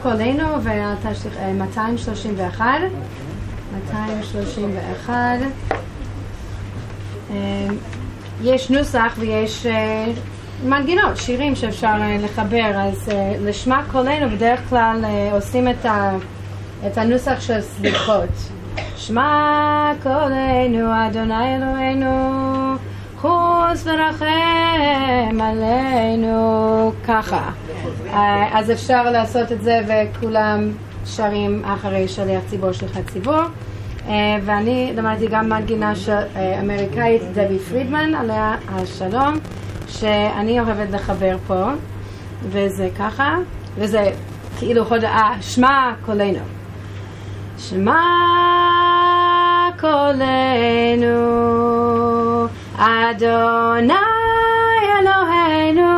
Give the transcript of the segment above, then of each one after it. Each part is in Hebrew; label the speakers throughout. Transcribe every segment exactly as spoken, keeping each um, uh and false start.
Speaker 1: קולנו ו-מאתיים שלושים ואחת. מאתיים שלושים ואחת. יש נוסח ויש מנגינות, שירים שאפשר לחבר, אז לשמה קולנו בדרך כלל עושים את, ה, את הנוסח של סליחות. שמע קולנו אדוני אלוהינו חוס ורחם עלינו, ככה. אז אפשר לעשות את זה וכולם שרים אחרי שליח ציבור שליחת ציבור. ואני למדתי גם מנגינה של אמריקאית דבי פרידמן עליה השלום, שאני אוהבת לחבר פה, וזה ככה, וזה כאילו הודעה, שמע קולנו. שמע קולנו אדוני אלוהינו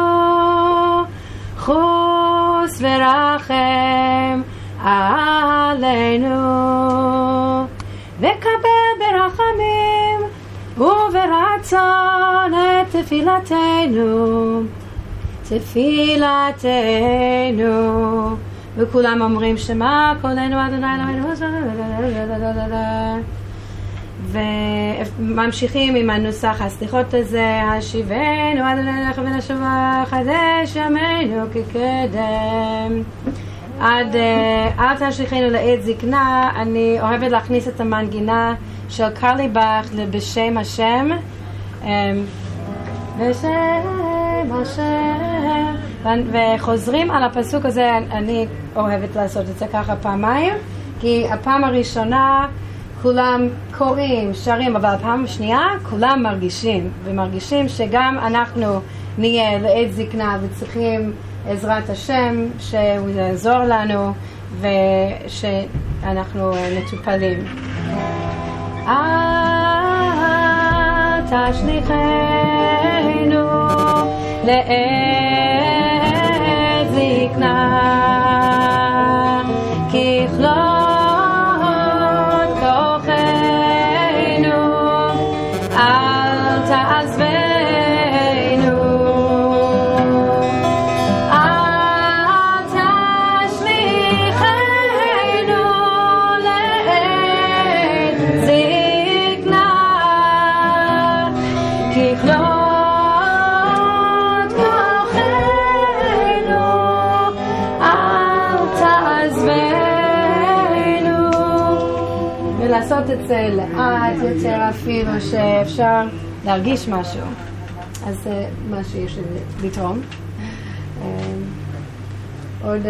Speaker 1: חוס ורחם עלינו וקבל ברחמים וברצון את תפילתנו תפילתנו. וכולם אומרים שמע קולנו אדוני אלוהינו, וממשיכים עם הנוסח הסליחות הזה, השיבנו אדוני לך ונשבה חדש ימינו כקדם עד אל תשליכנו לעת זקנה. אני אוהבת להכניס את המנגינה של קרליבך בשם השם, בשם השם, וחוזרים על הפסוק הזה. אני אוהבת לעשות את זה ככה פעמיים, כי הפעם הראשונה כולם קוראים, שרים, אבל הפעם השנייה כולם מרגישים, ומרגישים שגם אנחנו נהיה לעת זקנה וצריכים עזרת השם שהוא יעזור לנו ושאנחנו מטופלים. אל תשליכנו לעת זקנה ככלות כוחנו, אל תעזבנו לעשות את זה לאט יותר אפילו שאפשר להרגיש משהו, אז זה מה שיש לתרום. עוד